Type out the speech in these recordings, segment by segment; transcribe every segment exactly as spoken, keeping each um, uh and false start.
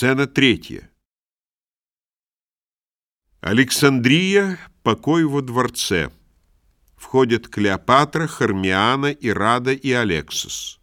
Сцена третья. Александрия, покой во дворце. Входят Клеопатра, Хармиана, Ирада и Алексис.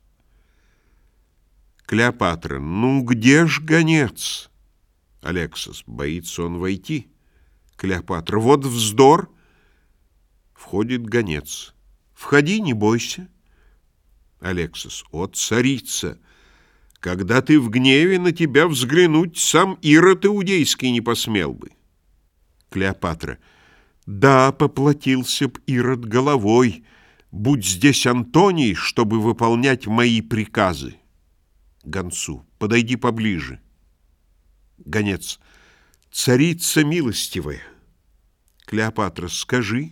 Клеопатра: ну где ж гонец? Алексис: боится он войти. Клеопатра: вот вздор. Входит гонец. Входи, не бойся. Алексис: о, царица, когда ты в гневе, на тебя взглянуть сам Ирод Иудейский не посмел бы. Клеопатра: да, поплатился б Ирод головой, будь здесь Антоний, чтобы выполнять мои приказы. Гонцу: подойди поближе. Гонец: царица милостивая. Клеопатра: скажи,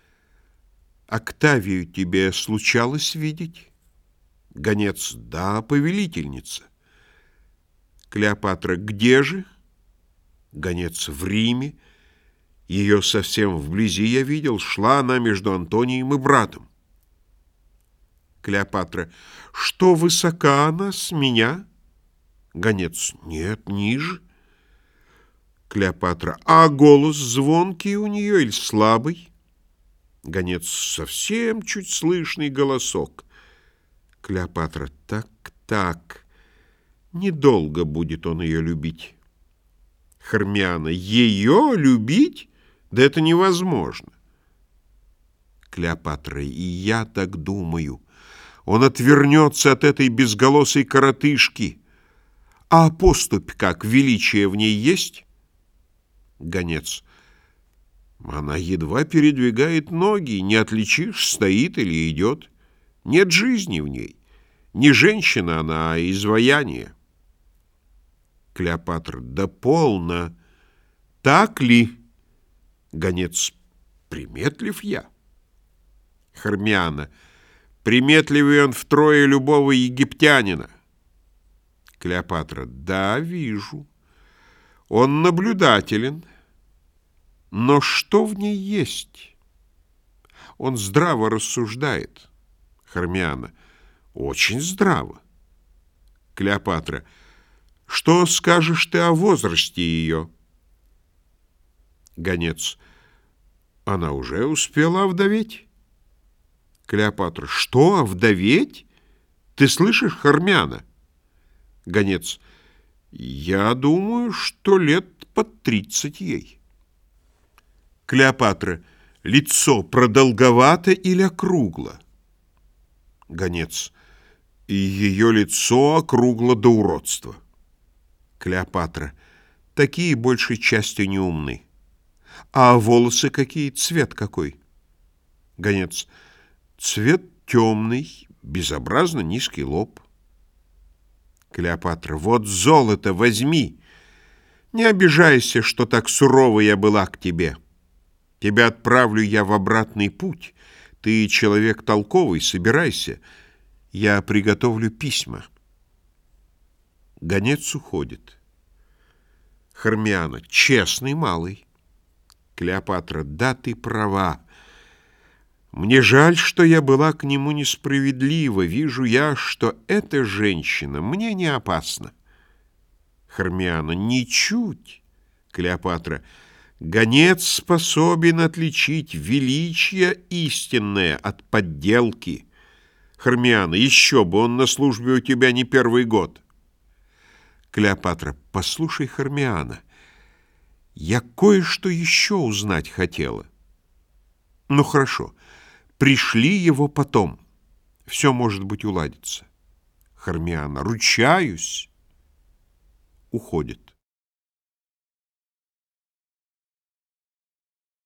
Октавию тебе случалось видеть? Гонец: да, повелительница. Клеопатра: где же? Гонец: в Риме. Ее совсем вблизи я видел, шла она между Антонием и братом. Клеопатра: что высока она с меня? Гонец: нет, ниже. Клеопатра: а голос звонкий у нее или слабый? Гонец: совсем чуть слышный голосок. Клеопатра: так, так, недолго будет он ее любить. Хармиана: ее любить? Да это невозможно. Клеопатра: и я так думаю. Он отвернется от этой безголосой коротышки. А поступь как, величие в ней есть? Гонец: она едва передвигает ноги, не отличишь, стоит или идет. Нет жизни в ней. Не женщина она, а изваяние. Клеопатра: да полно. Так ли? Гонец: приметлив я. Хармиана: приметливый он втрое любого египтянина. Клеопатра: да, вижу. Он наблюдателен. Но что в ней есть? Он здраво рассуждает. Хармиана: очень здраво. Клеопатра: что скажешь ты о возрасте ее? Гонец: она уже успела овдоветь. Клеопатра: что, овдоветь? Ты слышишь, Хармиана? Гонец: я думаю, что лет под тридцать ей. Клеопатра: лицо продолговато или округло? Гонец: и ее лицо округло до уродства. Клеопатра: такие большей частью не умны. А волосы какие, цвет какой? Гонец: цвет темный, безобразно низкий лоб. Клеопатра: вот золото возьми. Не обижайся, что так сурова я была к тебе. Тебя отправлю я в обратный путь. Ты человек толковый, собирайся. Я приготовлю письма. Гонец уходит. Хармиана: честный малый. Клеопатра: да, ты права. Мне жаль, что я была к нему несправедлива. Вижу я, что эта женщина мне не опасна. Хармиана: ничуть. Клеопатра: гонец способен отличить величие истинное от подделки. Хармиана: еще бы, он на службе у тебя не первый год. Клеопатра: послушай, Хармиана, я кое-что еще узнать хотела. Ну хорошо, пришли его потом. Все, может быть, уладится. Хармиана: ручаюсь. Уходит.